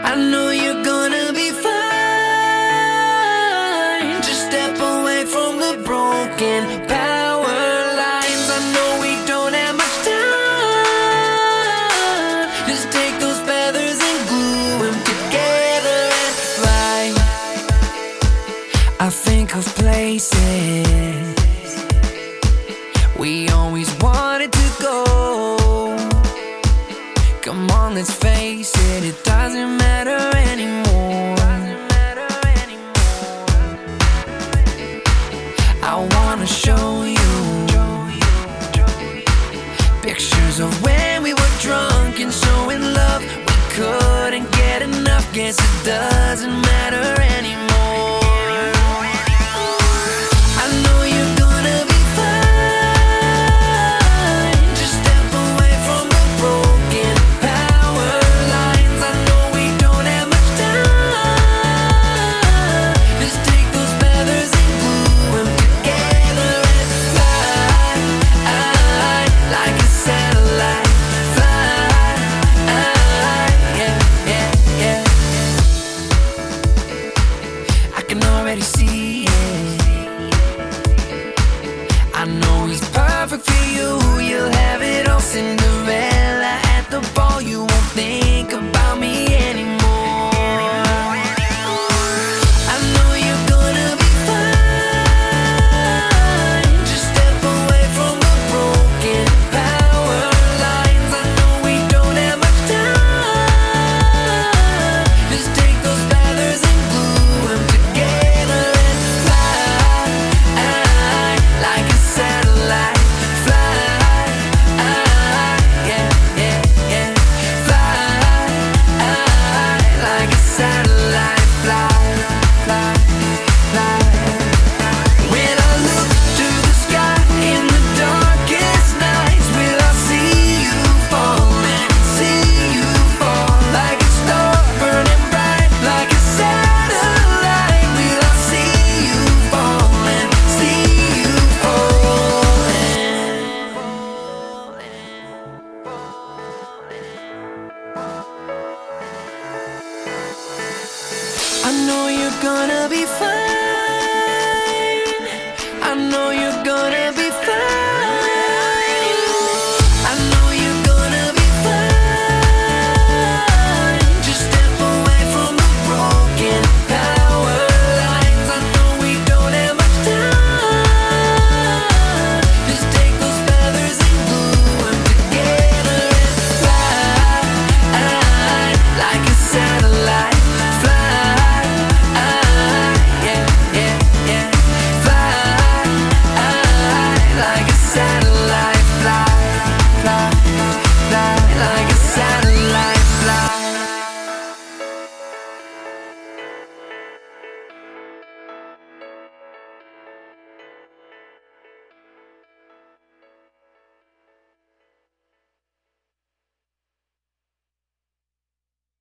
I know you're gonna be fine. Just step away from the broken power lines. I know we don't have much time. Just take those feathers and glue them together and fly. I think of places we always wanted to go. Come on, let's face it, it doesn't matter anymore. I wanna show you pictures of when we were drunk and so in love. We couldn't get enough, guess it doesn't matter anymore. I know you're gonna be fine. Just step away from the broken power lines. I know we don't have much time. Just take those feathers and glue them together and fly like a satellite. Fly, yeah, yeah, yeah. I can already see it. I know he's perfect for you. You'll have it all Cinderella at the ball. You won't think about me anymore. I know you're gonna be fine. Just step away from the broken power lines. I know we don't have much time. Just take those feathers and glue them together and fly like a satellite. Fly, yeah, yeah, yeah. Fly like a satellite. Fly, fly, fly. When I look to the sky in the darkest nights, will I see you falling? See you fall like a star burning bright, like a satellite. Will I see you falling? See you falling. I know you're gonna be fine.